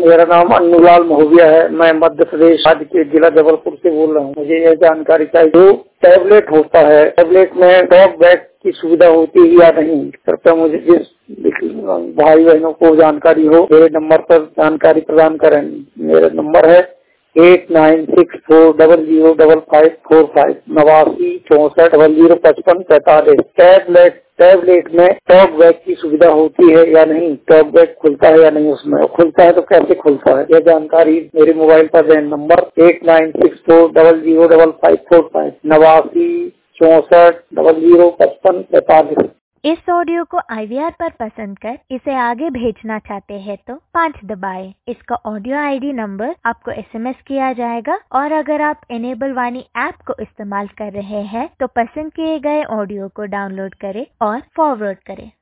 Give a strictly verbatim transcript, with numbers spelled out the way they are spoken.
मेरा नाम अन्नूलाल महोबिया है। मैं मध्य प्रदेश राज्य के जिला जबलपुर से बोल रहा हूँ। मुझे यह जानकारी चाहिए, जो टैबलेट होता है, टैबलेट में टॉक बैक की सुविधा होती है या नहीं, कृपया मुझे जिस भाई बहनों को जानकारी हो मेरे नंबर पर जानकारी प्रदान करें। मेरा नंबर है eight nine six four double zero double five four five नवासी चौसठ डबल जीरो पचपन पैंतालीस। टैबलेट टैबलेट में टॉक बैक की सुविधा होती है या नहीं, टॉक बैक खुलता है या नहीं, उसमें खुलता है तो कैसे खुलता है, यह जानकारी मेरे मोबाइल पर दें। Number eight nine six four double zero double five four five नवासी चौसठ डबल जीरो पचपन पैंतालीस। इस ऑडियो को आई वी आर पर पसंद कर इसे आगे भेजना चाहते हैं तो पाँच दबाएं। इसका ऑडियो आई डी नंबर आपको एस एम एस किया जाएगा और अगर आप इनेबल वाणी ऐप को इस्तेमाल कर रहे हैं तो पसंद किए गए ऑडियो को डाउनलोड करें और फॉरवर्ड करें।